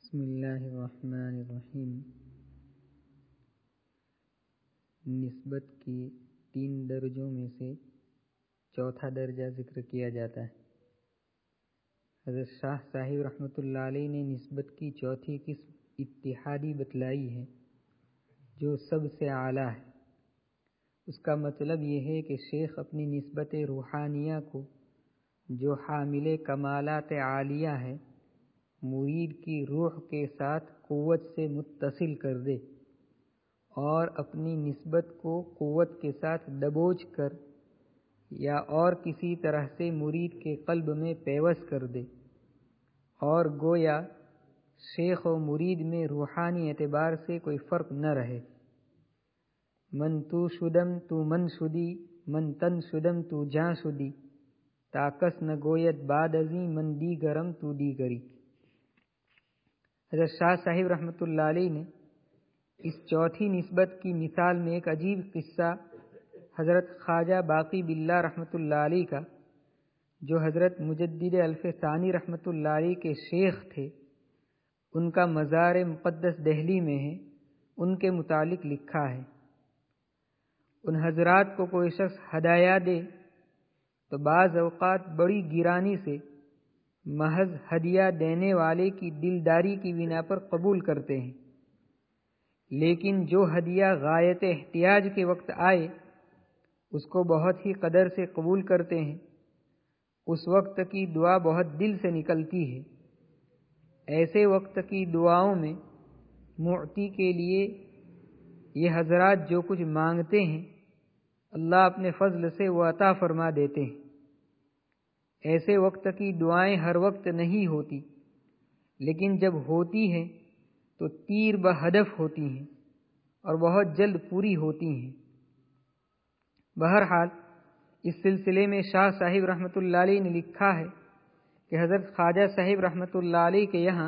بسم اللہ الرحمن الرحیم۔ نسبت کی 3 درجوں میں سے چوتھا درجہ ذکر کیا جاتا ہے۔ حضرت شاہ صاحب رحمۃ اللہ علیہ نے نسبت کی چوتھی قسم اتحادی بتلائی ہے، جو سب سے اعلیٰ ہے۔ اس کا مطلب یہ ہے کہ شیخ اپنی نسبت روحانیہ کو، جو حامل کمالات عالیہ ہے، مرید کی روح کے ساتھ قوت سے متصل کر دے، اور اپنی نسبت کو قوت کے ساتھ دبوچ کر یا اور کسی طرح سے مرید کے قلب میں پیوست کر دے، اور گویا شیخ و مرید میں روحانی اعتبار سے کوئی فرق نہ رہے۔ من تو شدم تو من شدی، من تن شدم تو جاں شدی، تاکس نہ گویت بعد ازیں من دیگرم تو دیگری۔ حضرت شاہ صاحب رحمۃ اللہ علیہ نے اس چوتھی نسبت کی مثال میں ایک عجیب قصہ حضرت خواجہ باقی باللہ رحمۃ اللہ علیہ کا، جو حضرت مجدد الف ثانی رحمۃ اللہ علیہ کے شیخ تھے، ان کا مزار مقدس دہلی میں ہے، ان کے متعلق لکھا ہے۔ ان حضرات کو کوئی شخص ہدایہ دے تو بعض اوقات بڑی گرانی سے محض ہدیہ دینے والے کی دلداری کی بنا پر قبول کرتے ہیں، لیکن جو ہدیہ غایت احتیاج کے وقت آئے اس کو بہت ہی قدر سے قبول کرتے ہیں۔ اس وقت کی دعا بہت دل سے نکلتی ہے۔ ایسے وقت کی دعاؤں میں معطی کے لیے یہ حضرات جو کچھ مانگتے ہیں، اللہ اپنے فضل سے وہ عطا فرما دیتے ہیں۔ ایسے وقت کی دعائیں ہر وقت نہیں ہوتی، لیکن جب ہوتی ہیں تو تیر بہدف ہوتی ہیں اور بہت جلد پوری ہوتی ہیں۔ بہرحال اس سلسلے میں شاہ صاحب رحمۃ اللہ علیہ نے لکھا ہے کہ حضرت خواجہ صاحب رحمۃ اللہ علیہ کے یہاں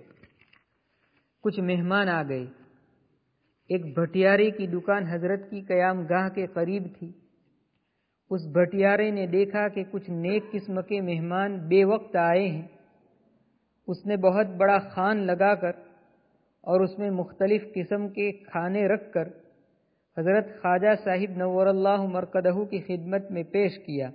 کچھ مہمان آ گئے۔ ایک بھٹیارے کی دکان حضرت کی قیام گاہ کے قریب تھی۔ اس بھٹیارے نے دیکھا کہ کچھ نیک قسم کے مہمان بے وقت آئے ہیں۔ اس نے بہت بڑا خوان لگا کر اور اس میں مختلف قسم کے کھانے رکھ کر حضرت خواجہ صاحب نور اللہ مرقدہ کی خدمت میں پیش کیا۔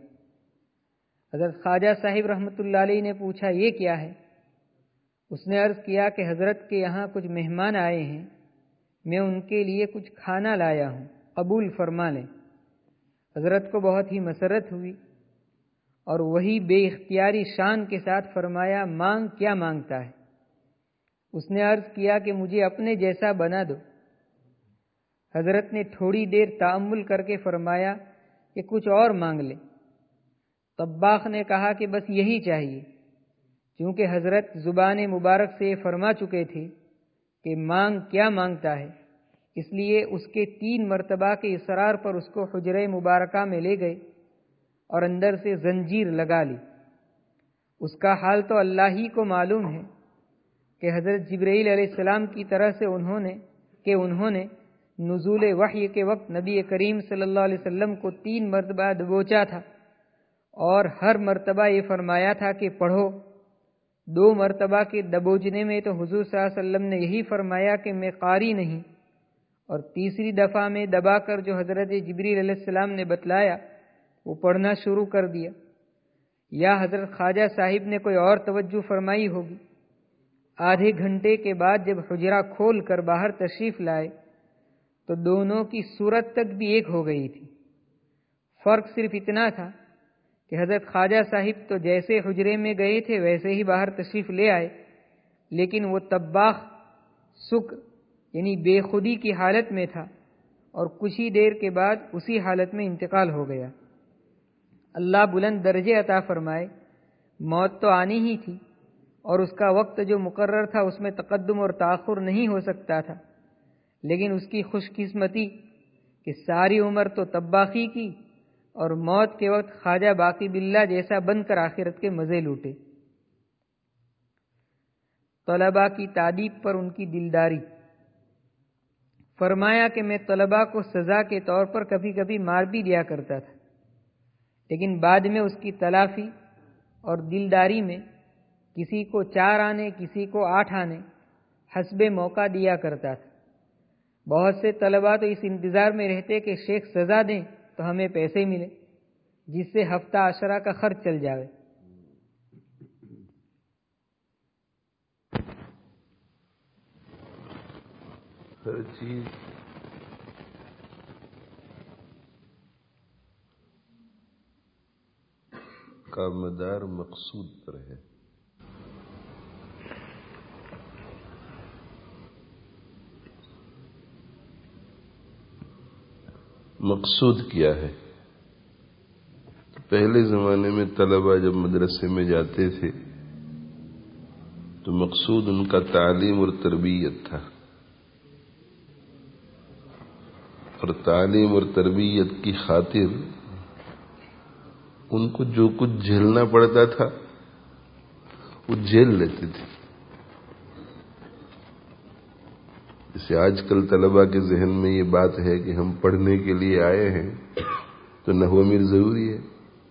حضرت خواجہ صاحب رحمۃ اللہ علیہ نے پوچھا، یہ کیا ہے؟ اس نے عرض کیا کہ حضرت کے یہاں کچھ مہمان آئے ہیں، میں ان کے لیے کچھ کھانا لایا ہوں، قبول فرما لیں۔ حضرت کو بہت ہی مسرت ہوئی اور وہی بے اختیاری شان کے ساتھ فرمایا، مانگ کیا مانگتا ہے؟ اس نے عرض کیا کہ مجھے اپنے جیسا بنا دو۔ حضرت نے تھوڑی دیر تأمل کر کے فرمایا کہ کچھ اور مانگ لے۔ طباخ نے کہا کہ بس یہی چاہیے، چونکہ حضرت زبان مبارک سے فرما چکے تھے کہ مانگ کیا مانگتا ہے، اس لیے اس کے 3 مرتبہ کے اصرار پر اس کو حجرہ مبارکہ میں لے گئے اور اندر سے زنجیر لگا لی۔ اس کا حال تو اللہ ہی کو معلوم ہے کہ حضرت جبرائیل علیہ السلام کی طرح سے انہوں نے نزول وحی کے وقت نبی کریم صلی اللہ علیہ وسلم کو 3 مرتبہ دبوچا تھا اور ہر مرتبہ یہ فرمایا تھا کہ پڑھو۔ 2 مرتبہ کے دبوچنے میں تو حضور صلی اللہ علیہ وسلم نے یہی فرمایا کہ میں قاری نہیں، اور تیسری دفعہ میں دبا کر جو حضرت جبرائیل علیہ السلام نے بتلایا وہ پڑھنا شروع کر دیا۔ یا حضرت خواجہ صاحب نے کوئی اور توجہ فرمائی ہوگی۔ آدھے گھنٹے کے بعد جب حجرہ کھول کر باہر تشریف لائے تو دونوں کی صورت تک بھی ایک ہو گئی تھی۔ فرق صرف اتنا تھا کہ حضرت خواجہ صاحب تو جیسے حجرے میں گئے تھے ویسے ہی باہر تشریف لے آئے، لیکن وہ طباخ سکر یعنی بے خودی کی حالت میں تھا اور کچھ ہی دیر کے بعد اسی حالت میں انتقال ہو گیا۔ اللہ بلند درجے عطا فرمائے، موت تو آنی ہی تھی اور اس کا وقت جو مقرر تھا اس میں تقدم اور تاخر نہیں ہو سکتا تھا، لیکن اس کی خوش قسمتی کہ ساری عمر تو طباخی کی اور موت کے وقت خواجہ باقی باللہ جیسا بن کر آخرت کے مزے لوٹے۔ طلباء کی تادیب پر ان کی دلداری۔ فرمایا کہ میں طلباء کو سزا کے طور پر کبھی کبھی مار بھی دیا کرتا تھا، لیکن بعد میں اس کی تلافی اور دلداری میں کسی کو 4 آنے، کسی کو 8 آنے حسب موقع دیا کرتا تھا۔ بہت سے طلباء تو اس انتظار میں رہتے کہ شیخ سزا دیں تو ہمیں پیسے ملے، جس سے ہفتہ عشرہ کا خرچ چل جاوے۔ ہر چیز کا مدار مقصود پر ہے۔ مقصود کیا ہے؟ پہلے زمانے میں طلباء جب مدرسے میں جاتے تھے تو مقصود ان کا تعلیم اور تربیت تھا، اور تعلیم اور تربیت کی خاطر ان کو جو کچھ جھیلنا پڑتا تھا وہ جھیل لیتے تھے۔ جیسے آج کل طلباء کے ذہن میں یہ بات ہے کہ ہم پڑھنے کے لیے آئے ہیں تو نحو امیر ضروری ہے،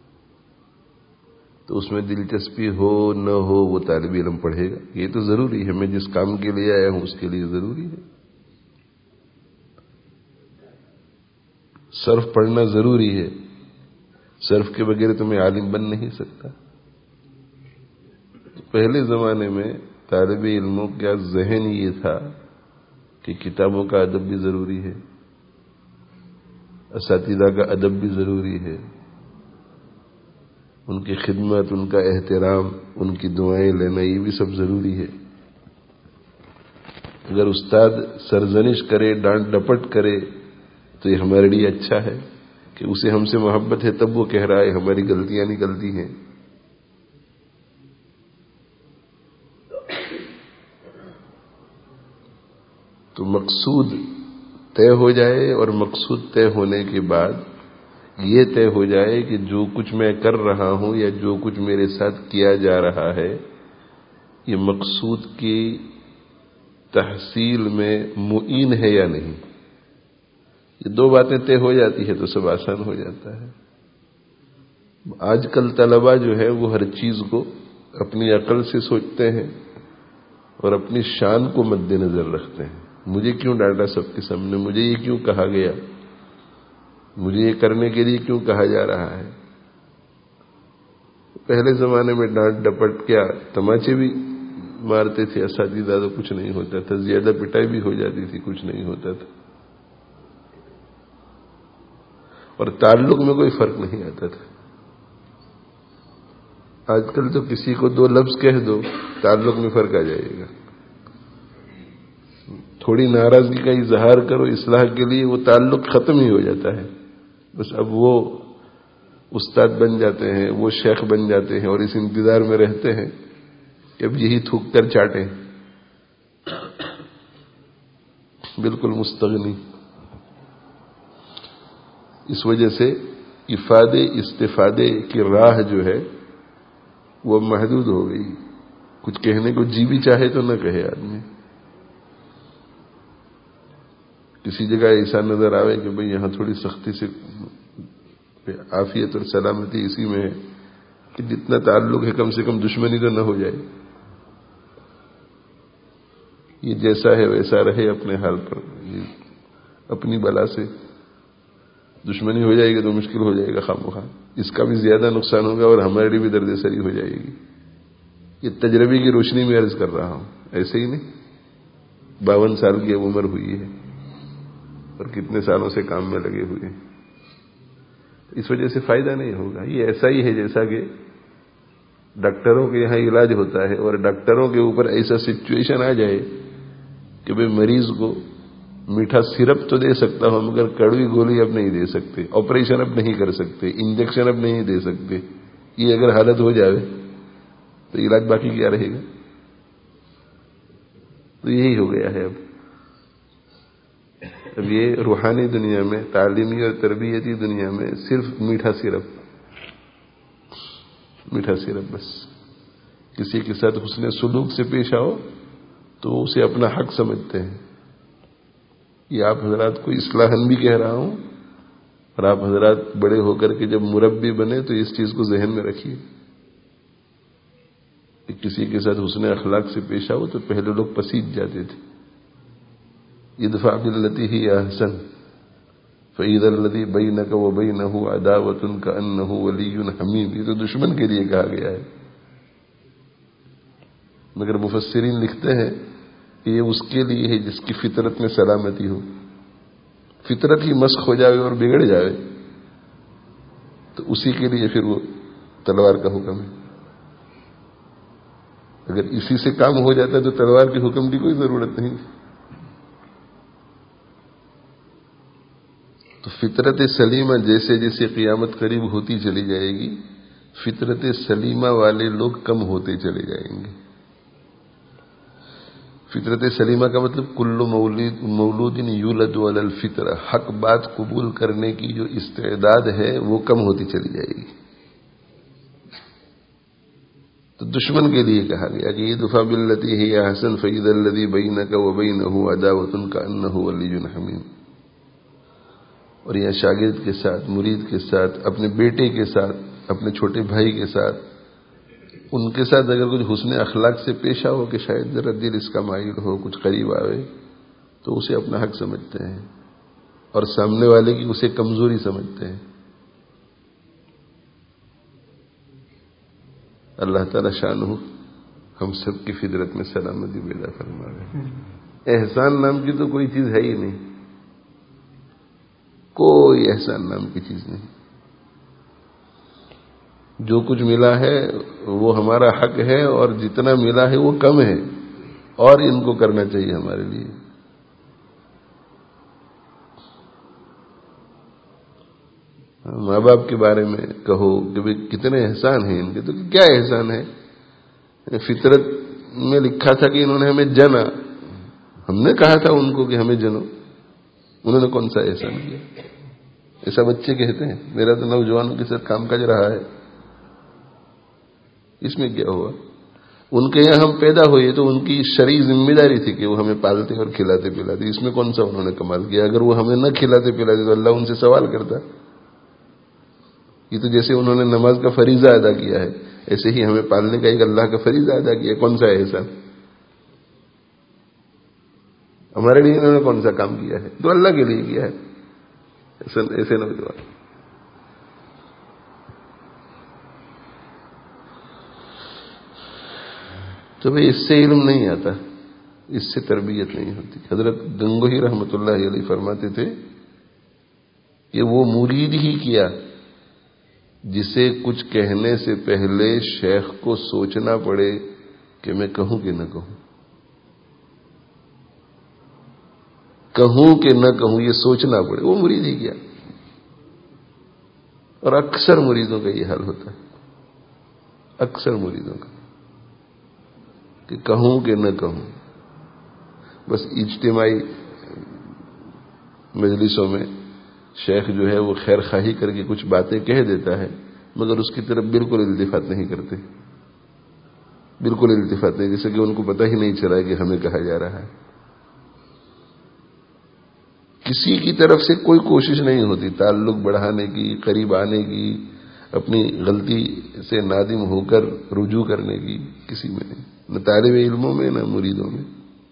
تو اس میں دلچسپی ہو نہ ہو وہ طالب علم پڑھے گا، یہ تو ضروری ہے، میں جس کام کے لیے آیا ہوں اس کے لیے ضروری ہے۔ صرف پڑھنا ضروری ہے، صرف کے بغیر تو میں عالم بن نہیں سکتا۔ پہلے زمانے میں طالب علموں کا ذہن یہ تھا کہ کتابوں کا ادب بھی ضروری ہے، اساتذہ کا ادب بھی ضروری ہے، ان کی خدمت، ان کا احترام، ان کی دعائیں لینا، یہ بھی سب ضروری ہے۔ اگر استاد سرزنش کرے، ڈانٹ ڈپٹ کرے تو یہ ہمارے لیے اچھا ہے کہ اسے ہم سے محبت ہے، تب وہ کہہ رہا ہے، ہماری غلطیاں نکلتی ہیں۔ تو مقصود طے ہو جائے، اور مقصود طے ہونے کے بعد یہ طے ہو جائے کہ جو کچھ میں کر رہا ہوں یا جو کچھ میرے ساتھ کیا جا رہا ہے یہ مقصود کی تحصیل میں معین ہے یا نہیں۔ یہ دو باتیں طے ہو جاتی ہے تو سب آسان ہو جاتا ہے۔ آج کل طلباء جو ہے وہ ہر چیز کو اپنی عقل سے سوچتے ہیں اور اپنی شان کو مد نظر رکھتے ہیں۔ مجھے کیوں ڈانٹا سب کے سامنے، مجھے یہ کیوں کہا گیا، مجھے یہ کرنے کے لیے کیوں کہا جا رہا ہے۔ پہلے زمانے میں ڈانٹ ڈپٹ کیا، تماچے بھی مارتے تھے اساتذہ تو کچھ نہیں ہوتا تھا، زیادہ پٹائی بھی ہو جاتی تھی، کچھ نہیں ہوتا تھا، اور تعلق میں کوئی فرق نہیں آتا تھا۔ آج کل تو کسی کو دو لفظ کہہ دو تعلق میں فرق آ جائے گا، تھوڑی ناراضگی کا اظہار کرو اصلاح کے لیے، وہ تعلق ختم ہی ہو جاتا ہے۔ بس اب وہ استاد بن جاتے ہیں، وہ شیخ بن جاتے ہیں، اور اس انتظار میں رہتے ہیں کہ اب یہی تھوک کر چاٹیں، بالکل مستغنی۔ اس وجہ سے افادے استفادے کی راہ جو ہے وہ محدود ہو گئی۔ کچھ کہنے کو جی بھی چاہے تو نہ کہے آدمی۔ کسی جگہ ایسا نظر آئے کہ بھئی یہاں تھوڑی سختی سے عافیت اور سلامتی اسی میں ہے کہ جتنا تعلق ہے کم سے کم دشمنی تو نہ ہو جائے، یہ جیسا ہے ویسا رہے اپنے حال پر، یہ اپنی بلا سے دشمنی ہو جائے گی تو مشکل ہو جائے گا خامخواہ، اس کا بھی زیادہ نقصان ہوگا اور ہمارے لیے بھی درد سری ہو جائے گی۔ یہ تجربے کی روشنی میں عرض کر رہا ہوں، ایسے ہی نہیں۔ 52 سال کی اب عمر ہوئی ہے اور کتنے سالوں سے کام میں لگے ہوئے ہیں، اس وجہ سے فائدہ نہیں ہوگا۔ یہ ایسا ہی ہے جیسا کہ ڈاکٹروں کے یہاں علاج ہوتا ہے اور ڈاکٹروں کے اوپر ایسا سچویشن آ جائے کہ بھئی مریض کو میٹھا سرپ تو دے سکتا ہوں مگر کڑوی گولی اب نہیں دے سکتے، آپریشن اب نہیں کر سکتے، انجیکشن اب نہیں دے سکتے، یہ اگر حالت ہو جائے تو علاج باقی کیا رہے گا؟ تو یہی ہو گیا ہے اب یہ روحانی دنیا میں، تعلیمی اور تربیتی دنیا میں صرف میٹھا سرپ بس۔ کسی کے ساتھ حسن سلوک سے پیش آؤ تو اسے اپنا حق سمجھتے ہیں۔ یہ آپ حضرات کو اصلاحاً بھی کہہ رہا ہوں، اور آپ حضرات بڑے ہو کر کے جب مربی بنے تو اس چیز کو ذہن میں رکھیے۔ کہ کسی کے ساتھ حسن اخلاق سے پیش آؤ تو پہلے لوگ پسیج جاتے تھے. ادفع بالتی ہی احسن فإذا الذی بینک وبینہ عداوۃ کأنہ ولی حمیم. یہ تو دشمن کے لیے کہا گیا ہے، مگر مفسرین لکھتے ہیں کہ یہ اس کے لیے ہے جس کی فطرت میں سلامتی ہو. فطرت ہی مسخ ہو جائے اور بگڑ جائے تو اسی کے لیے پھر وہ تلوار کا حکم ہے. اگر اسی سے کام ہو جاتا ہے تو تلوار کے حکم کی کوئی ضرورت نہیں. تو فطرت سلیمہ جیسے جیسے قیامت قریب ہوتی چلی جائے گی، فطرت سلیمہ والے لوگ کم ہوتے چلے جائیں گے. فطرت سلیمہ کا مطلب کل مولود یولد علی الفطرہ، حق بات قبول کرنے کی جو استعداد ہے وہ کم ہوتی چلی جائے گی. تو دشمن کے لیے کہا گیا کہ ادفع بالتی ہی احسن فإذا الذی بینک وبینہ عداوۃ کأنہ ولی حمیم. اور یہاں شاگرد کے ساتھ، مرید کے ساتھ، اپنے بیٹے کے ساتھ، اپنے چھوٹے بھائی کے ساتھ، ان کے ساتھ اگر کچھ حسن اخلاق سے پیش آؤ کہ شاید ذرا دل اس کا مائل ہو، کچھ قریب آئے، تو اسے اپنا حق سمجھتے ہیں اور سامنے والے کی اسے کمزوری سمجھتے ہیں. اللہ تعالی شان ہو ہم سب کی فطرت میں سلامتی پیدا فرما رہے. احسان نام کی تو کوئی چیز ہے ہی نہیں، کوئی احسان نام کی چیز نہیں. جو کچھ ملا ہے وہ ہمارا حق ہے، اور جتنا ملا ہے وہ کم ہے، اور ان کو کرنا چاہیے ہمارے لیے. ماں باپ کے بارے میں کہو کہ بھئی کتنے احسان ہیں ان کے، تو کیا احسان ہے؟ فطرت میں لکھا تھا کہ انہوں نے ہمیں جنا، ہم نے کہا تھا ان کو کہ ہمیں جنو، انہوں نے کون سا احسان کیا؟ ایسا بچے کہتے ہیں. میرا تو نوجوانوں کے ساتھ کام کاج رہا ہے، اس میں کیا ہوا؟ ان کے یہاں ہم پیدا ہوئے تو ان کی شرعی ذمہ داری تھی کہ وہ ہمیں پالتے اور کھلاتے پلاتے. اس میں کون سا انہوں نے کمال کیا؟ اگر وہ ہمیں نہ کھلاتے پلاتے تو اللہ ان سے سوال کرتا. یہ تو جیسے انہوں نے نماز کا فریضہ ادا کیا ہے، ایسے ہی ہمیں پالنے کا ایک اللہ کا فریضہ ادا کیا. کون سا احسان؟ ہمارے لیے انہوں نے کون سا کام کیا ہے؟ تو اللہ کے لیے کیا ہے. ایسے نوجوان. تو بھئی اس سے علم نہیں آتا، اس سے تربیت نہیں ہوتی. حضرت گنگوہی رحمۃ اللہ علیہ فرماتے تھے کہ وہ مرید ہی کیا جسے کچھ کہنے سے پہلے شیخ کو سوچنا پڑے کہ میں کہوں کہ نہ کہوں، کہوں کہ نہ کہوں، یہ سوچنا پڑے. وہ مرید ہی کیا. اور اکثر مریدوں کا یہ حال ہوتا ہے، اکثر مریدوں کا، کہ کہوں کہ نہ کہوں. بس اجتماعی مجلسوں میں شیخ جو ہے وہ خیر خواہی کر کے کچھ باتیں کہہ دیتا ہے، مگر اس کی طرف بالکل التفات نہیں کرتے، بالکل التفات نہیں، جیسے کہ ان کو پتہ ہی نہیں چلا کہ ہمیں کہا جا رہا ہے. کسی کی طرف سے کوئی کوشش نہیں ہوتی تعلق بڑھانے کی، قریب آنے کی، اپنی غلطی سے نادم ہو کر رجوع کرنے کی، کسی میں نہیں، نہ طالب علموں میں نہ مریدوں میں.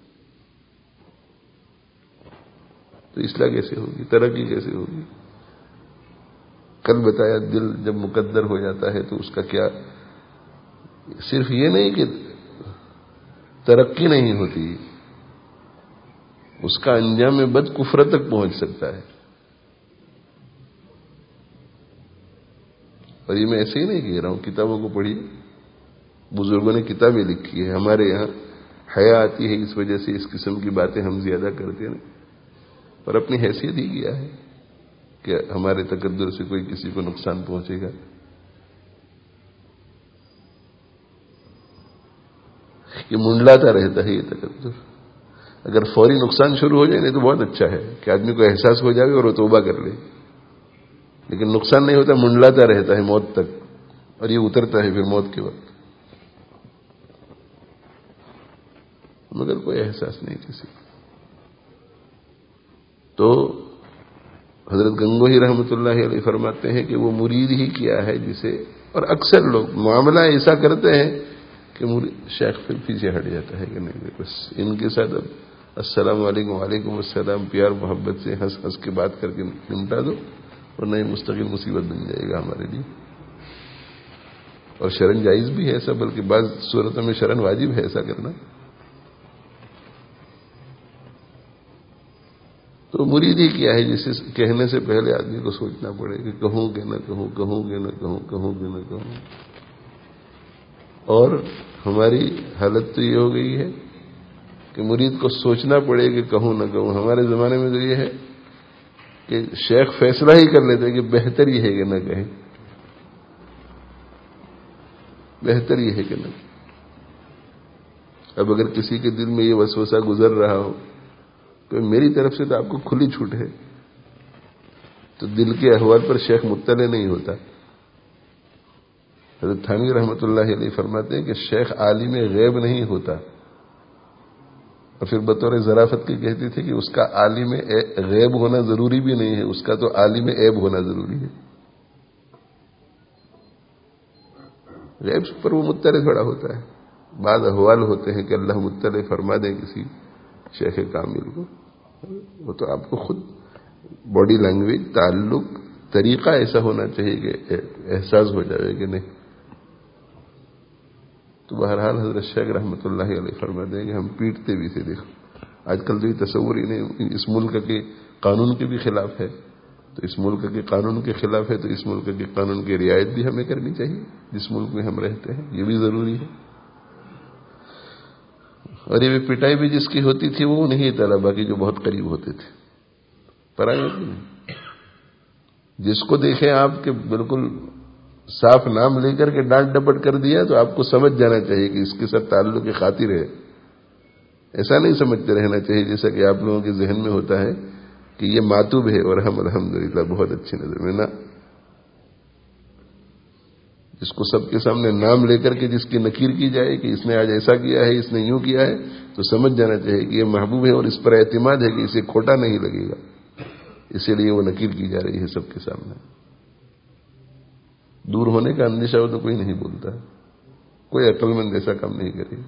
تو اصلاح کیسے ہوگی؟ ترقی کیسے ہوگی؟ کل بتایا دل جب مقدر ہو جاتا ہے تو اس کا کیا، صرف یہ نہیں کہ ترقی نہیں ہوتی، اس کا انجام بد کفر تک پہنچ سکتا ہے. اور یہ میں ایسے ہی نہیں کہہ رہا ہوں، کتابوں کو پڑھی، بزرگوں نے کتابیں لکھی ہے. ہمارے یہاں حیا آتی ہے اس وجہ سے اس قسم کی باتیں ہم زیادہ کرتے ہیں، اور اپنی حیثیت ہی کیا ہے کہ ہمارے تقدر سے کوئی کسی کو نقصان پہنچے گا. یہ منڈلاتا رہتا ہے یہ تقدر. اگر فوری نقصان شروع ہو جائے نہیں تو بہت اچھا ہے کہ آدمی کو احساس ہو جائے اور وہ توبہ کر لے، لیکن نقصان نہیں ہوتا، منڈلاتا رہتا ہے موت تک، اور یہ اترتا ہے پھر موت کے وقت، مگر کوئی احساس نہیں کسی. تو حضرت گنگوہی رحمۃ اللہ علیہ فرماتے ہیں کہ وہ مرید ہی کیا ہے جسے، اور اکثر لوگ معاملہ ایسا کرتے ہیں کہ شیخ پھر پیچھے ہٹ جاتا ہے کہ نہیں بس ان کے ساتھ اب السلام علیکم وعلیکم السلام پیار محبت سے ہنس ہنس کے بات کر کے نمٹا دو، ورنہ مستقل مصیبت بن جائے گا ہمارے لیے. اور شرن جائز بھی ہے ایسا، بلکہ بعض صورتوں میں شرن واجب ہے ایسا کرنا. تو مرید ہی کیا ہے جسے کہنے سے پہلے آدمی کو سوچنا پڑے کہ کہوں کہ نہ کہوں، کہوں کہ نہ کہوں، کہوں کہ نہ کہوں. اور ہماری حالت تو یہ ہو گئی ہے کہ مرید کو سوچنا پڑے کہ کہوں نہ کہوں. ہمارے زمانے میں تو یہ ہے کہ شیخ فیصلہ ہی کر لیتے کہ بہتر یہ ہے کہ نہ کہیں، بہتر یہ ہے کہ نہ. اب اگر کسی کے دل میں یہ وسوسہ گزر رہا ہو کہ میری طرف سے تو آپ کو کھلی چھوٹ ہے، تو دل کے احوال پر شیخ مطلع نہیں ہوتا. حضرت تھانوی رحمۃ اللہ علیہ فرماتے ہیں کہ شیخ عالم غیب نہیں ہوتا، اور پھر بطور ظرافت کے کہتے تھے کہ اس کا عالم غیب ہونا ضروری بھی نہیں ہے، اس کا تو عالم عیب ہونا ضروری ہے. غیب پر وہ مطلع تھوڑا ہوتا ہے. بعض احوال ہوتے ہیں کہ اللہ مطلع فرما دے کسی شیخ کامل کو، وہ تو آپ کو خود باڈی لینگویج، تعلق، طریقہ ایسا ہونا چاہیے کہ احساس ہو جائے کہ نہیں. تو بہرحال حضرت شیخ رحمۃ اللہ علیہ فرماتے ہیں کہ ہم پیٹتے بھی تھے. دیکھو آج کل تو یہ تصور ہی نہیں، اس ملک کے قانون کے بھی خلاف ہے. تو اس ملک کے قانون کے خلاف ہے تو اس ملک کے قانون کی رعایت بھی ہمیں کرنی چاہیے جس ملک میں ہم رہتے ہیں، یہ بھی ضروری ہے. اور یہ پٹائی بھی جس کی ہوتی تھی وہ نہیں طلبا کی جو بہت قریب ہوتے تھے، پرائیویٹ نہیں. جس کو دیکھیں آپ کے بالکل صاف نام لے کر کے ڈانٹ ڈپٹ کر دیا تو آپ کو سمجھ جانا چاہیے کہ اس کے ساتھ تعلق کی خاطر ہے. ایسا نہیں سمجھتے رہنا چاہیے جیسا کہ آپ لوگوں کے ذہن میں ہوتا ہے کہ یہ ماتوب ہے اور ہم الحمدللہ بہت اچھی نظر میں. نہ، جس کو سب کے سامنے نام لے کر کے جس کی نکیر کی جائے کہ اس نے آج ایسا کیا ہے، اس نے یوں کیا ہے، تو سمجھ جانا چاہیے کہ یہ محبوب ہے اور اس پر اعتماد ہے کہ اسے کھوٹا نہیں لگے گا، اسی لیے وہ نکیر کی جا رہی ہے سب کے سامنے. دور ہونے کا اندیشہ ہو تو کوئی نہیں بولتا، کوئی عقل مند ایسا کام نہیں کرے.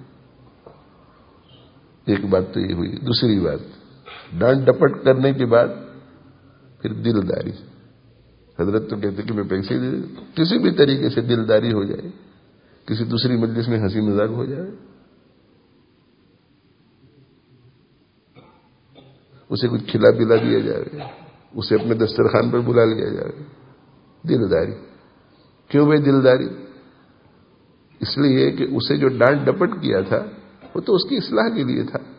ایک بات تو یہ ہوئی. دوسری بات، ڈانٹ ڈپٹ کرنے کے بعد پھر دلداری. حضرت تو کہتے کہ میں پیسے دے دوں، کسی بھی طریقے سے دلداری ہو جائے، کسی دوسری مجلس میں ہنسی مذاق ہو جائے، اسے کچھ کھلا پلا دیا جائے، اسے اپنے دسترخوان پر بلا لیا جائے. دلداری. کیوں بھائی دلداری؟ اس لیے کہ اسے جو ڈانٹ ڈپٹ کیا تھا وہ تو اس کی اصلاح کے لیے تھا.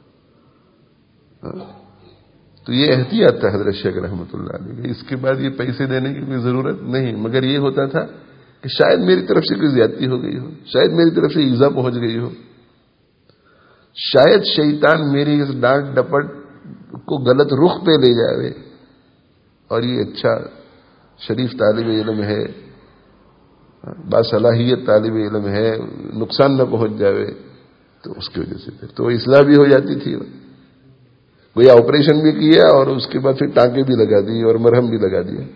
تو یہ احتیاط تھا حضرت شیخ رحمۃ اللہ علیہ. اس کے بعد یہ پیسے دینے کی کوئی ضرورت نہیں، مگر یہ ہوتا تھا کہ شاید میری طرف سے کوئی زیادتی ہو گئی ہو، شاید میری طرف سے ایذا پہنچ گئی ہو، شاید شیطان میری اس ڈانٹ ڈپٹ کو غلط رخ پہ لے جائے اور یہ اچھا شریف طالب علم ہے، باصلاحیت طالب علم ہے، نقصان نہ پہنچ جائے. تو اس کی وجہ سے پھر تو اصلاح بھی ہو جاتی تھی. کوئی آپریشن بھی کیا اور اس کے بعد پھر ٹانکے بھی لگا دی اور مرہم بھی لگا دیا.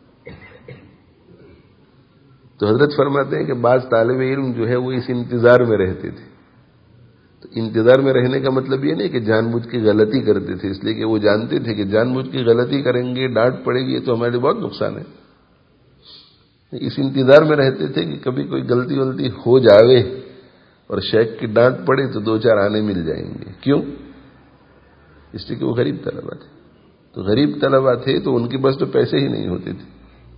تو حضرت فرماتے ہیں کہ بعض طالب علم جو ہے وہ اس انتظار میں رہتے تھے. تو انتظار میں رہنے کا مطلب یہ نہیں کہ جان بوجھ کے غلطی کرتے تھے، اس لیے کہ وہ جانتے تھے کہ جان بوجھ کے غلطی کریں گے، ڈانٹ پڑے گی، یہ تو ہمارے لیے بہت نقصان ہے. اس انتظار میں رہتے تھے کہ کبھی کوئی غلطی ولطی ہو جاوے اور شیخ کی ڈانٹ پڑے تو دو چار آنے مل جائیں گے. کیوں؟ اس لیے کہ وہ غریب طلبہ تھے. تو غریب طلبہ تھے تو ان کے پاس تو پیسے ہی نہیں ہوتے تھے.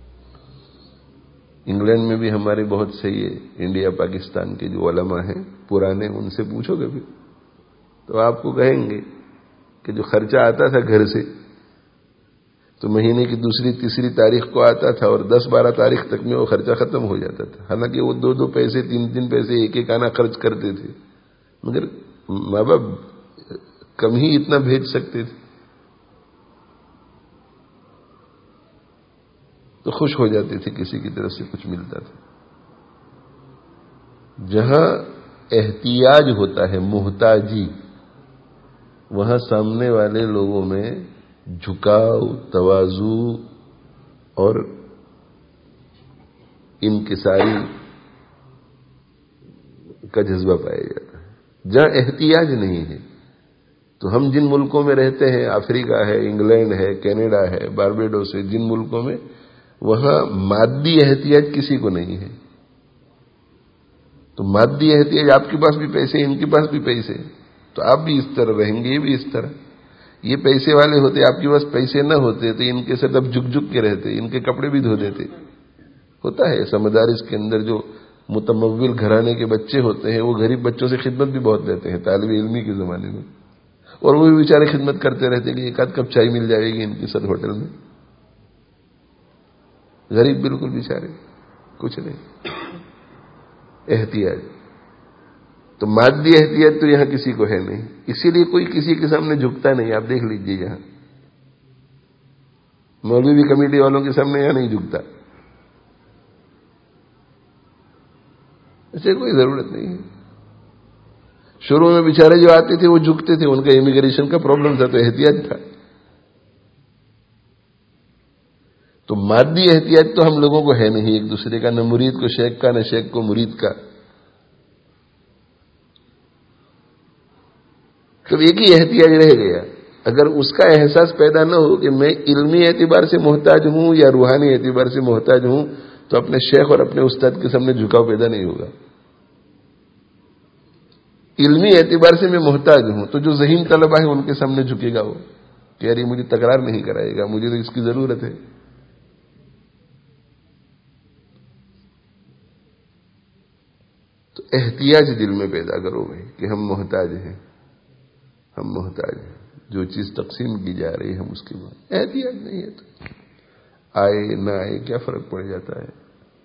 انگلینڈ میں بھی ہمارے بہت صحیح ہے، انڈیا پاکستان کے جو علماء ہیں پرانے، ان سے پوچھو گے بھی تو آپ کو کہیں گے کہ جو خرچہ آتا تھا گھر سے تو مہینے کی دوسری تیسری تاریخ کو آتا تھا اور 10-12 تاریخ تک میں وہ خرچہ ختم ہو جاتا تھا. حالانکہ وہ 2 پیسے 3 پیسے ایک آنا خرچ کرتے تھے، مگر ماں باپ کم ہی اتنا بھیج سکتے تھے. تو خوش ہو جاتے تھے کسی کی طرف سے کچھ ملتا تھا. جہاں احتیاج ہوتا ہے، محتاجی، وہاں سامنے والے لوگوں میں جھکاؤ، تواضع اور انکساری کا جذبہ پایا جاتا ہے. جہاں احتیاج نہیں ہے، تو ہم جن ملکوں میں رہتے ہیں، افریقہ ہے، انگلینڈ ہے، کینیڈا ہے، باربیڈوس ہے، جن ملکوں میں، وہاں مادی احتیاج کسی کو نہیں ہے. تو مادی احتیاج، آپ کے پاس بھی پیسے، ان کے پاس بھی پیسے، تو آپ بھی اس طرح رہیں گے، یہ بھی اس طرح. یہ پیسے والے ہوتے، آپ کے پاس پیسے نہ ہوتے تو ان کے ساتھ اب جھک جھک کے رہتے، ان کے کپڑے بھی دھو دیتے. ہوتا ہے ایسا مدارس کے اندر، جو متمول گھرانے کے بچے ہوتے ہیں وہ غریب بچوں سے خدمت بھی بہت لیتے ہیں طالب علمی کے زمانے میں، اور وہ بھی بیچارے خدمت کرتے رہتے ہیں کہ ایک آدھ کپ چائے مل جائے گی ان کے ساتھ ہوٹل میں. غریب بالکل بیچارے، کچھ نہیں، احتیاج. تو مادی احتیاج تو یہاں کسی کو ہے نہیں، اسی لیے کوئی کسی کے سامنے جھکتا نہیں. آپ دیکھ لیجئے، یہاں مولوی کمیٹی والوں کے سامنے یہاں نہیں جھکتا، اسے کوئی ضرورت نہیں ہے. شروع میں بیچارے جو آتے تھے وہ جھکتے تھے، ان کا امیگریشن کا پرابلم تھا تو احتیاج تھا. تو مادی احتیاج تو ہم لوگوں کو ہے نہیں ایک دوسرے کا، نہ مرید کو شیخ کا، نہ شیخ کو مرید کا. تو ایک ہی احتیاج رہ گیا. اگر اس کا احساس پیدا نہ ہو کہ میں علمی اعتبار سے محتاج ہوں یا روحانی اعتبار سے محتاج ہوں، تو اپنے شیخ اور اپنے استاد کے سامنے جھکاؤ پیدا نہیں ہوگا. علمی اعتبار سے میں محتاج ہوں تو جو ذہین طلبہ ہیں ان کے سامنے جھکے گا وہ کہ یار یہ مجھے تکرار نہیں کرائے گا، مجھے تو اس کی ضرورت ہے. تو احتیاج دل میں پیدا کرو گے کہ ہم محتاج ہیں، ہم محتاج ہیں. جو چیز تقسیم کی جا رہی ہے ہم اس کے بعد احتیاج نہیں ہے تو آئے نہ آئے کیا فرق پڑ جاتا ہے.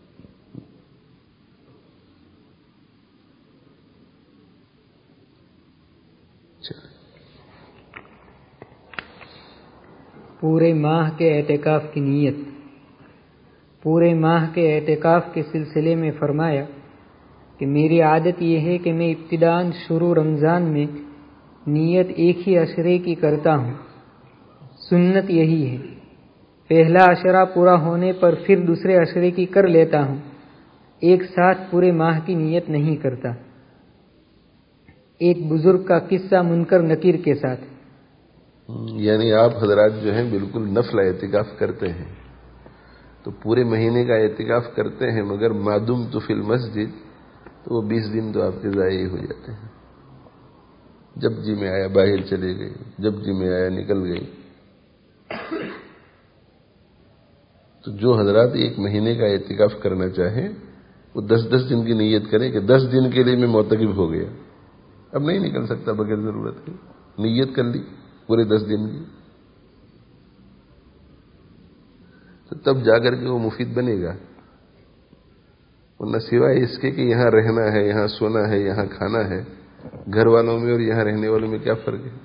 پورے ماہ کے اعتکاف کی نیت. پورے ماہ کے اعتکاف کے سلسلے میں فرمایا کہ میری عادت یہ ہے کہ میں ابتداءً شروع رمضان میں نیت ایک ہی عشرے کی کرتا ہوں. سنت یہی ہے، پہلا عشرہ پورا ہونے پر پھر دوسرے عشرے کی کر لیتا ہوں، ایک ساتھ پورے ماہ کی نیت نہیں کرتا. ایک بزرگ کا قصہ منکر نکیر کے ساتھ. یعنی آپ حضرات جو ہیں بالکل نفل اعتکاف کرتے ہیں، تو پورے مہینے کا اعتکاف کرتے ہیں، مگر معدوم تو فی المسجد، تو وہ 20 دن تو آپ کے ضائع ہو جاتے ہیں. جب جی میں آیا باہر چلے گئے، جب جی میں آیا نکل گئے. تو جو حضرات ایک مہینے کا اعتکاف کرنا چاہیں وہ 10 دن کی نیت کریں کہ 10 دن کے لیے میں معتکف ہو گیا، اب نہیں نکل سکتا بغیر ضرورت کے. نیت کر لی پورے 10 دن کی، تو تب جا کر کے وہ مفید بنے گا. ورنہ سوائے اس کے کہ یہاں رہنا ہے، یہاں سونا ہے، یہاں کھانا ہے، گھر والوں میں اور یہاں رہنے والوں میں کیا فرق ہے.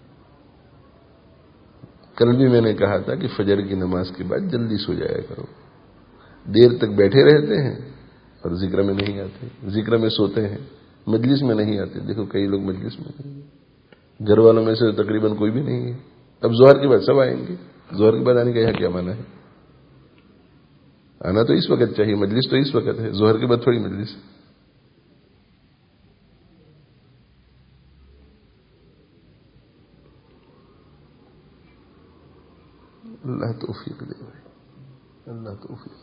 کل بھی میں نے کہا تھا کہ فجر کی نماز کے بعد جلدی سو جایا کرو. دیر تک بیٹھے رہتے ہیں اور ذکر میں نہیں آتے، ذکر میں سوتے ہیں، مجلس میں نہیں آتے. دیکھو کئی لوگ مجلس میں نہیں ہیں، گھر والوں میں سے تقریباً کوئی بھی نہیں ہے. اب ظہر کے بعد سب آئیں گے، ظہر کے بعد آنے کا یہاں کیا مانا ہے؟ آنا تو اس وقت چاہیے، مجلس تو اس وقت ہے، ظہر کے بعد تھوڑی مجلس. اللہ توفیق دے بھائی، اللہ توفیق.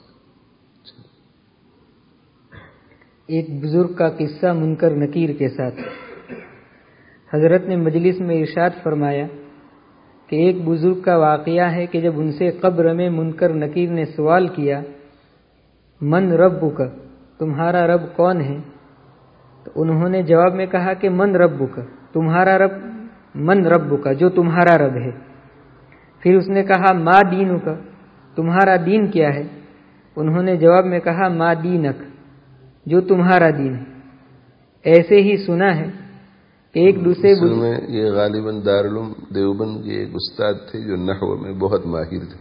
ایک بزرگ کا قصہ منکر نکیر کے ساتھ. حضرت نے مجلس میں ارشاد فرمایا کہ ایک بزرگ کا واقعہ ہے کہ جب ان سے قبر میں منکر نکیر نے سوال کیا من ربک، تمہارا رب کون ہے، تو انہوں نے جواب میں کہا کہ من ربک، تمہارا رب، من ربک، جو تمہارا رب ہے. پھر اس نے کہا ما دینک، تمہارا دین کیا ہے. انہوں نے جواب میں کہا ما دینک، جو تمہارا دین ہے. ایسے ہی سنا ہے کہ ایک دوسرے میں یہ غالباً دارالعلوم دیوبند کے ایک استاد تھے جو نحو میں بہت ماہر تھے،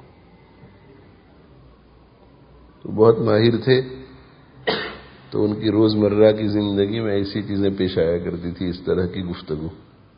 تو بہت ماہر تھے، تو ان کی روزمرہ کی زندگی میں ایسی چیزیں پیش آیا کرتی تھی، اس طرح کی گفتگو.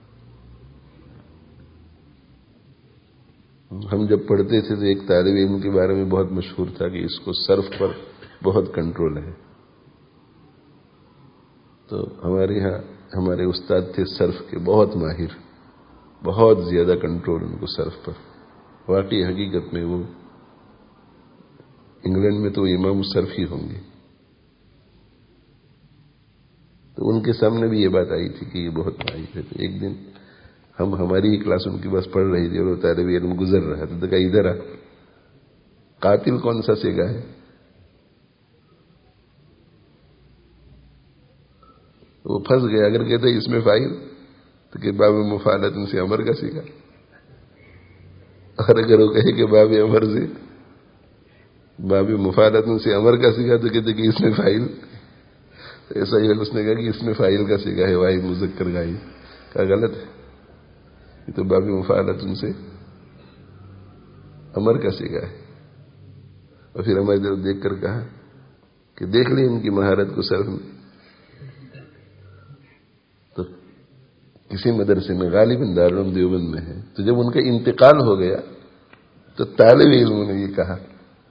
ہم جب پڑھتے تھے تو ایک طالب علم کے بارے میں بہت مشہور تھا کہ اس کو صرف پر بہت کنٹرول ہے. تو ہمارے یہاں ہمارے استاد تھے صرف کے، بہت ماہر، بہت زیادہ کنٹرول ان کو صرف پر. واقعی حقیقت میں وہ انگلینڈ میں تو امام الصرف ہی ہوں گے. تو ان کے سامنے بھی یہ بات آئی تھی کہ یہ بہت ماہر ہے. تو ایک دن ہماری ہی کلاس ان کے پاس پڑھ رہی تھی اور وہ طالب علم گزر رہا تھا. تو کہا ادھر آ، قاتل کون سا سیگا ہے؟ وہ پھنس گیا. اگر کہتے اس میں فاعل تو کہ باب مفعلۃ سے امر کا سیگا، اور اگر وہ کہے کہ باب امر سے باب مفعلۃ سے امر کا سیگا تو کہتے کہ اس میں فاعل. ایسا ہی اس نے کہا کہ اس میں فاعل کا سیگا ہے، واحد مذکر غائب. کہا غلط ہے، یہ تو باب مفعلۃ سے امر کا سیگا ہے. اور پھر ہماری طرف دیکھ کر کہا کہ دیکھ لیں ان کی مہارت کو صرف میں. تو کسی مدرسے میں غالباً دارالعلوم دیوبند میں ہے، تو جب ان کا انتقال ہو گیا تو طالب علموں نے یہ کہا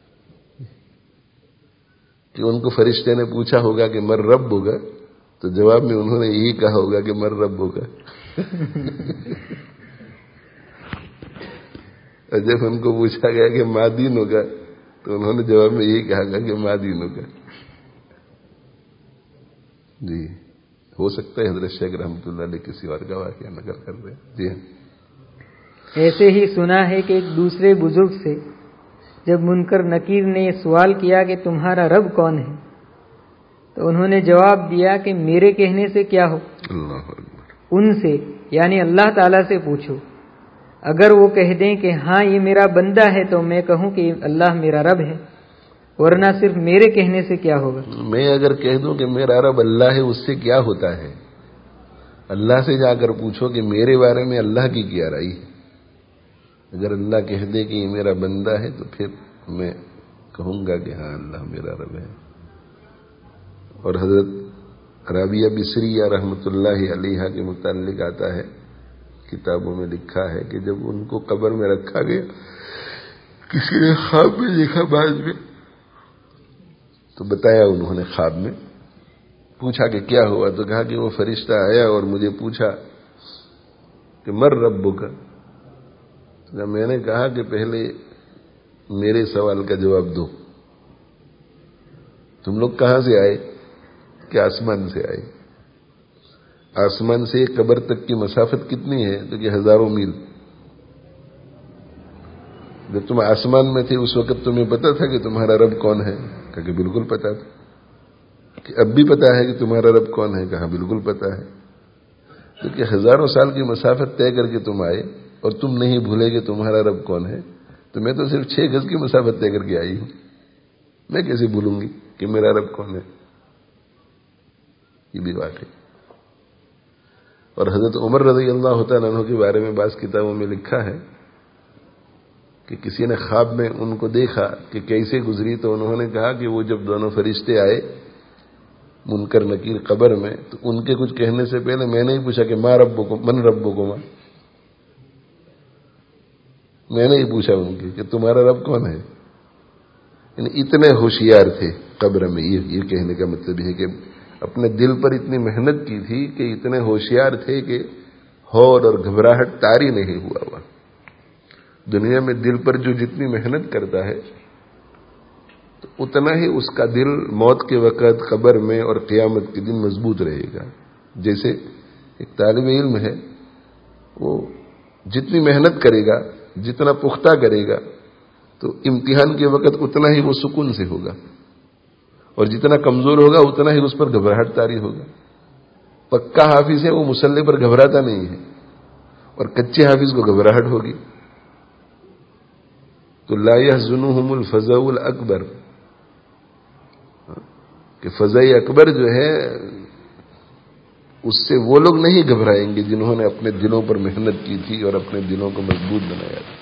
کہ ان کو فرشتے نے پوچھا ہوگا کہ مر رب ہوگا، تو جواب میں انہوں نے یہی کہا ہوگا کہ مر رب ہوگا. اور جب ان کو پوچھا گیا کہ ما دین ہوگا تو انہوں نے جواب میں یہی کہا گا کہ ما دین ہوگا. جی ہو سکتا ہے حضرت شیخ رحمۃ اللہ علیہ کسی اور کا واقعہ نقل کر رہے ہیں. جی ہاں. ایسے ہی سنا ہے کہ ایک دوسرے بزرگ سے جب منکر نکیر نے یہ سوال کیا کہ تمہارا رب کون ہے، تو انہوں نے جواب دیا کہ میرے کہنے سے کیا ہو، اللہ اکبر، ان سے یعنی اللہ تعالیٰ سے پوچھو. اگر وہ کہہ دیں کہ ہاں یہ میرا بندہ ہے تو میں کہوں کہ اللہ میرا رب ہے، ورنہ صرف میرے کہنے سے کیا ہوگا. میں اگر کہہ دوں کہ میرا رب اللہ ہے، اس سے کیا ہوتا ہے؟ اللہ سے جا کر پوچھو کہ میرے بارے میں اللہ کی کیا رائے ہے. اگر اللہ کہہ دے کہ یہ میرا بندہ ہے تو پھر میں کہوں گا کہ ہاں اللہ میرا رب ہے. اور حضرت رابعہ بصریہ رحمۃ اللہ علیہا کے متعلق آتا ہے، کتابوں میں لکھا ہے کہ جب ان کو قبر میں رکھا گیا، کسی نے خواب میں دیکھا. بعد میں تو بتایا انہوں نے، خواب میں پوچھا کہ کیا ہوا، تو کہا کہ وہ فرشتہ آیا اور مجھے پوچھا کہ مر ربک. میں نے کہا کہ پہلے میرے سوال کا جواب دو، تم لوگ کہاں سے آئے؟ کہ آسمان سے آئے. آسمان سے قبر تک کی مسافت کتنی ہے؟ تو کہ ہزاروں میل. جب تم آسمان میں تھے اس وقت تمہیں پتا تھا کہ تمہارا رب کون ہے؟ کہا کہ بالکل پتا تھا. کہ اب بھی پتا ہے کہ تمہارا رب کون ہے؟ کہا بالکل پتا ہے. تو کہ ہزاروں سال کی مسافت طے کر کے تم آئے اور تم نہیں بھولے کہ تمہارا رب کون ہے. تو میں تو صرف 6 گز کی مسافت طے کر کے آئی ہوں، میں کیسے بھولوں گی کہ میرا رب کون ہے. یہ بھی بات ہے. اور حضرت عمر رضی اللہ تعالیٰ عنہ کے بارے میں بعض کتابوں میں لکھا ہے کہ کسی نے خواب میں ان کو دیکھا کہ کیسے گزری، تو انہوں نے کہا کہ وہ جب دونوں فرشتے آئے منکر نکیر قبر میں، تو ان کے کچھ کہنے سے پہلے میں نے ہی پوچھا کہ ما ربکم من ربکما. میں نے ہی پوچھا ان کے کہ تمہارا رب کون ہے. یعنی اتنے ہوشیار تھے قبر میں. یہ کہنے کا مطلب یہ ہے کہ اپنے دل پر اتنی محنت کی تھی کہ اتنے ہوشیار تھے کہ ہول اور گھبراہٹ طاری نہیں ہوا. دنیا میں دل پر جو جتنی محنت کرتا ہے تو اتنا ہی اس کا دل موت کے وقت قبر میں اور قیامت کے دن مضبوط رہے گا. جیسے ایک طالب علم ہے، وہ جتنی محنت کرے گا، جتنا پختہ کرے گا، تو امتحان کے وقت اتنا ہی وہ سکون سے ہوگا، اور جتنا کمزور ہوگا اتنا ہی اس پر گھبراہٹ طاری ہوگا. پکا حافظ ہے وہ مسلح پر گھبراتا نہیں ہے، اور کچے حافظ کو گھبراہٹ ہوگی. تو لا يحزنهم الفزع الاکبر، کہ فزع اکبر جو ہے اس سے وہ لوگ نہیں گھبرائیں گے جنہوں نے اپنے دلوں پر محنت کی تھی اور اپنے دلوں کو مضبوط بنایا تھا.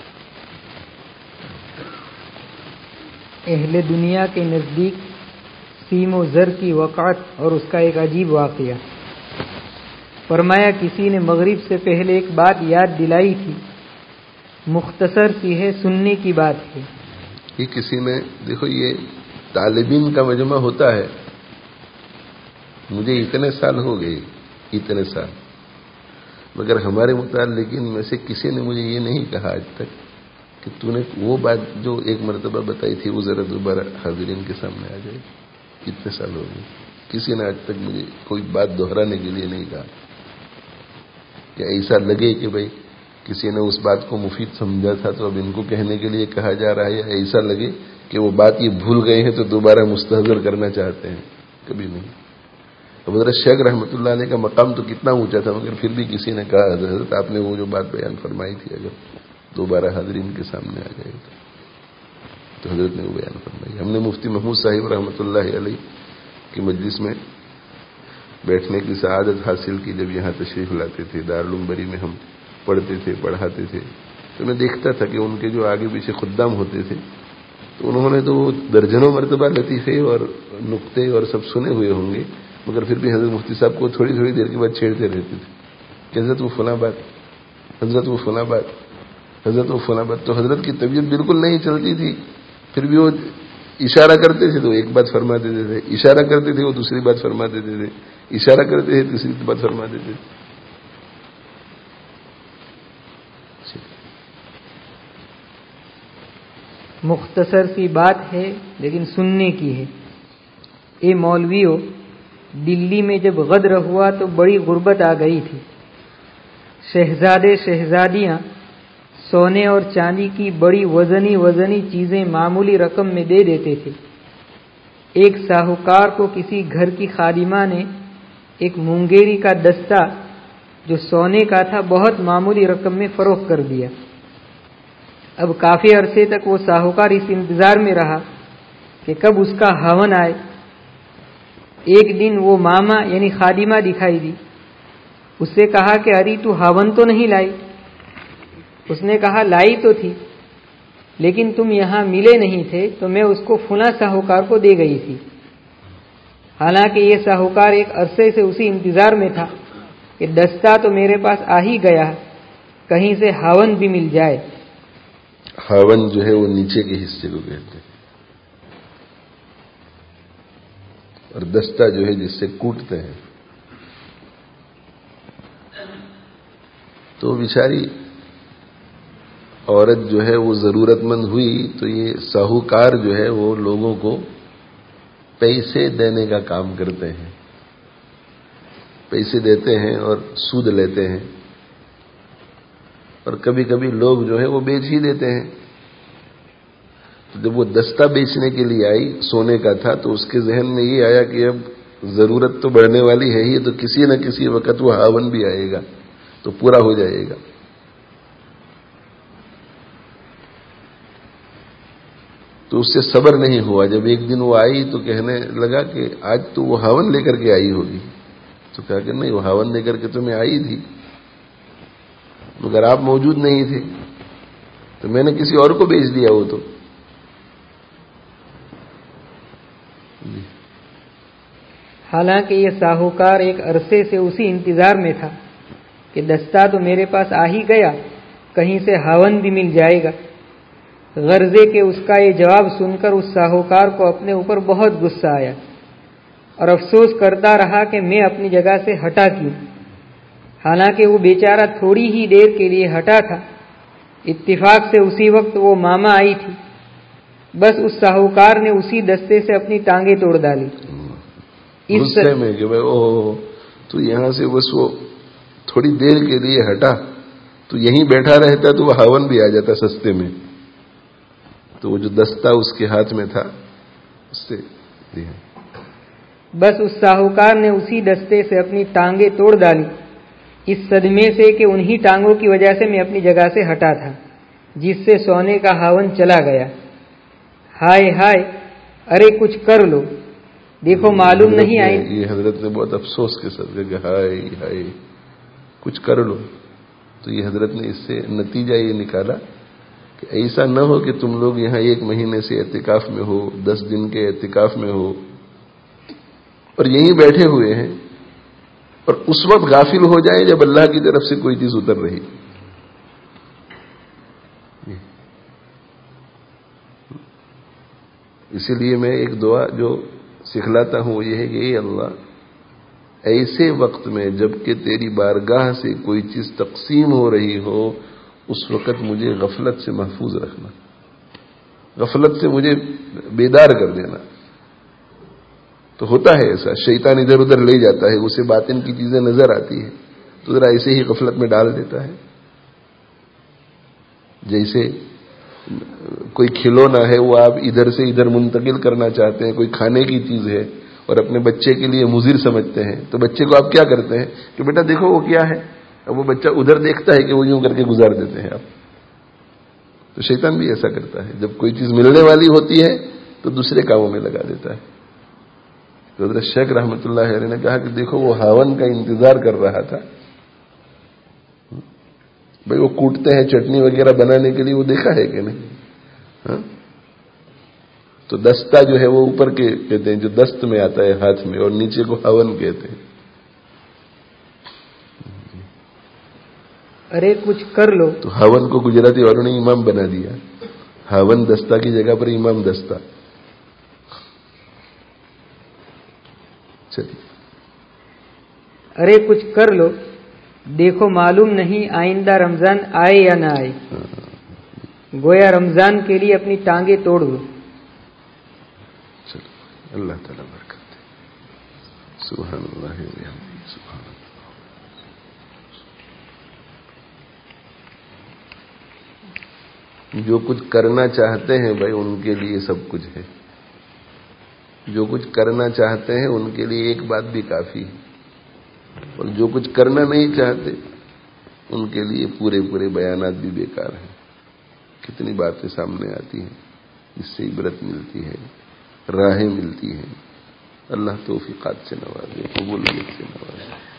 اہل دنیا کے نزدیک سیم و زر کی وقعت اور اس کا ایک عجیب واقعہ. فرمایا کسی نے مغرب سے پہلے ایک بات یاد دلائی تھی، مختصر سی ہے، سننے کی بات ہے. یہ کسی نے، دیکھو یہ طالبین کا مجمع ہوتا ہے مجھے اتنے سال ہو گئے، اتنے سال، مگر ہمارے متعلقین میں سے کسی نے مجھے یہ نہیں کہا آج تک کہ تو نے وہ بات جو ایک مرتبہ بتائی تھی وہ ذرا دوبارہ حاضرین کے سامنے آ جائے. اتنے سال ہو گئے، کسی نے آج تک مجھے کوئی بات دہرانے کے لیے نہیں کہا کہ ایسا لگے کہ بھائی کسی نے اس بات کو مفید سمجھا تھا تو اب ان کو کہنے کے لیے کہا جا رہا ہے، یا ایسا لگے کہ وہ بات یہ بھول گئے ہیں تو دوبارہ مستحضر کرنا چاہتے ہیں. کبھی نہیں. حضرت شیخ رحمۃ اللہ علیہ کا مقام تو کتنا اونچا تھا، مگر پھر بھی کسی نے کہا حضرت آپ نے وہ جو بات بیان فرمائی تھی اگر دوبارہ حاضرین کے سامنے آ جائے تو حضرت نے وہ بیان فرمائی. ہم نے مفتی محمود صاحب رحمۃ اللہ علیہ کی مجلس میں بیٹھنے کی سعادت حاصل کی. جب یہاں تشریف لاتے تھے دارالعلوم بری میں ہم پڑھتے تھے پڑھاتے تھے تو میں دیکھتا تھا کہ ان کے جو آگے پیچھے خدام ہوتے تھے تو انہوں نے تو درجنوں مرتبہ لطیفے اور نقطے اور سب سنے ہوئے ہوں گے، مگر پھر بھی حضرت مفتی صاحب کو تھوڑی تھوڑی دیر کے بعد چھیڑتے رہتے تھے کہ حضرت وہ فلاں بات، حضرت وہ فلاں بات، حضرت وہ فلاں بات. تو حضرت کی طبیعت بالکل نہیں چلتی تھی، پھر بھی وہ اشارہ کرتے تھے تو ایک بات فرما دیتے تھے، اشارہ کرتے تھے وہ دوسری بات فرما دیتے تھے، اشارہ کرتے تھے تیسری بات فرما دیتے تھے. مختصر سی بات ہے لیکن سننے کی ہے. اے مولویو، دلی میں جب غدر ہوا تو بڑی غربت آ گئی تھی. شہزادے شہزادیاں سونے اور چاندی کی بڑی وزنی چیزیں معمولی رقم میں دے دیتے تھے. ایک ساہوکار کو کسی گھر کی خادمہ نے ایک مونگیری کا دستہ جو سونے کا تھا بہت معمولی رقم میں فروخت کر دیا. اب کافی عرصے تک وہ ساہوکار اس انتظار میں رہا کہ کب اس کا ہون آئے. ایک دن وہ ماما یعنی خادمہ دکھائی دی. اس سے کہا کہ اری تو ہون تو نہیں لائی؟ اس نے کہا لائی تو تھی، لیکن تم یہاں ملے نہیں تھے تو میں اس کو فلاں ساہوکار کو دے گئی تھی. حالانکہ یہ ساہوکار ایک عرصے سے اسی انتظار میں تھا کہ دستہ تو میرے پاس آ ہی گیا، کہیں سے ہون بھی مل جائے. ہاون جو ہے وہ نیچے کے حصے کو کہتے ہیں، اور دستہ جو ہے جس سے کوٹتے ہیں. تو بیچاری عورت جو ہے وہ ضرورت مند ہوئی تو یہ ساہوکار جو ہے وہ لوگوں کو پیسے دینے کا کام کرتے ہیں، پیسے دیتے ہیں اور سود لیتے ہیں، اور کبھی کبھی لوگ جو ہے وہ بیچ ہی دیتے ہیں. تو جب وہ دستہ بیچنے کے لیے آئی، سونے کا تھا، تو اس کے ذہن میں یہ آیا کہ اب ضرورت تو بڑھنے والی ہے ہی، تو کسی نہ کسی وقت وہ ہاون بھی آئے گا تو پورا ہو جائے گا. تو اس سے صبر نہیں ہوا. جب ایک دن وہ آئی تو کہنے لگا کہ آج تو وہ ہاون لے کر کے آئی ہوگی. تو کہا کہ نہیں، وہ ہاون لے کر کے تو میں آئی تھی مگر آپ موجود نہیں تھے تو میں نے کسی اور کو بیچ دیا. وہ تو حالانکہ یہ ساہوکار ایک عرصے سے اسی انتظار میں تھا کہ دستہ تو میرے پاس آ ہی گیا، کہیں سے ہاون بھی مل جائے گا. غرضے کہ اس کا یہ جواب سن کر اس ساہوکار کو اپنے اوپر بہت غصہ آیا اور افسوس کرتا رہا کہ میں اپنی جگہ سے ہٹا کیوں. حالانکہ وہ بیچارہ تھوڑی ہی دیر کے لیے ہٹا تھا. اتفاق سے اسی وقت وہ ماما آئی تھی. بس اس ساہوکار نے اسی دستے سے اپنی ٹانگیں توڑ ڈالی. غصے میں کہ بھائی او تو یہاں سے بس وہ تھوڑی دیر کے لیے ہٹا، تو یہیں بیٹھا رہتا تو وہ ہاون بھی آ جاتا سستے میں. تو وہ جو دستہ اس کے ہاتھ میں تھا اس سے بس اس ساہوکار نے اسی دستے سے اپنی ٹانگیں توڑ ڈالی، اس صدمے سے کہ انہی ٹانگوں کی وجہ سے میں اپنی جگہ سے ہٹا تھا جس سے سونے کا ہاون چلا گیا. ہائے ہائے، ارے کچھ کر لو، دیکھو معلوم نہیں آئی. یہ حضرت نے بہت افسوس کے ساتھ کہ ہائے ہائے کچھ کر لو. تو یہ حضرت نے اس سے نتیجہ یہ نکالا کہ ایسا نہ ہو کہ تم لوگ یہاں 1 مہینے سے اعتکاف میں ہو، 10 دن کے اعتکاف میں ہو اور یہیں بیٹھے ہوئے ہیں اور اس وقت غافل ہو جائیں جب اللہ کی طرف سے کوئی چیز اتر رہی. اسی لیے میں ایک دعا جو سکھلاتا ہوں وہ یہ ہے کہ اے اللہ، ایسے وقت میں جب کہ تیری بارگاہ سے کوئی چیز تقسیم ہو رہی ہو، اس وقت مجھے غفلت سے محفوظ رکھنا، غفلت سے مجھے بیدار کر دینا۔ تو ہوتا ہے ایسا، شیطان ادھر ادھر لے جاتا ہے، اسے باطن کی چیزیں نظر آتی ہیں تو ذرا ایسے ہی غفلت میں ڈال دیتا ہے۔ جیسے کوئی کھلونا ہے، وہ آپ ادھر سے ادھر منتقل کرنا چاہتے ہیں، کوئی کھانے کی چیز ہے اور اپنے بچے کے لیے مضر سمجھتے ہیں، تو بچے کو آپ کیا کرتے ہیں کہ بیٹا دیکھو وہ کیا ہے، اب وہ بچہ ادھر دیکھتا ہے کہ وہ یوں کر کے گزار دیتے ہیں آپ۔ تو شیطان بھی ایسا کرتا ہے، جب کوئی چیز ملنے والی ہوتی ہے تو دوسرے کاموں میں لگا دیتا ہے۔ تو حضرت شیخ رحمۃ اللہ علیہ نے کہا کہ دیکھو وہ ہاون کا انتظار کر رہا تھا، بھائی وہ کوٹتے ہیں چٹنی وغیرہ بنانے کے لیے، وہ دیکھا ہے کہ نہیں؟ ہاں؟ تو دستہ جو ہے وہ اوپر کے کہتے ہیں، جو دست میں آتا ہے ہاتھ میں، اور نیچے کو ہون کہتے ہیں۔ ارے کچھ کر لو، تو ہون کو گجراتی والوں نے امام بنا دیا، ہون دستہ کی جگہ پر امام دستہ۔ چلیے، ارے کچھ کر لو، دیکھو معلوم نہیں آئندہ رمضان آئے یا نہ آئے، گویا رمضان کے لیے اپنی ٹانگیں توڑ دو۔ چلو، اللہ تعالیٰ برکت دے۔ سبحان اللہ وبحمدہ، سبحان اللہ۔ جو کچھ کرنا چاہتے ہیں بھائی ان کے لیے سب کچھ ہے، جو کچھ کرنا چاہتے ہیں ان کے لیے ایک بات بھی کافی ہے، اور جو کچھ کرنا نہیں چاہتے ان کے لیے پورے پورے بیانات بھی بیکار ہیں۔ کتنی باتیں سامنے آتی ہیں، اس سے عبرت ملتی ہے، راہیں ملتی ہیں۔ اللہ توفیقات سے نوازے، قبولیت سے نوازے۔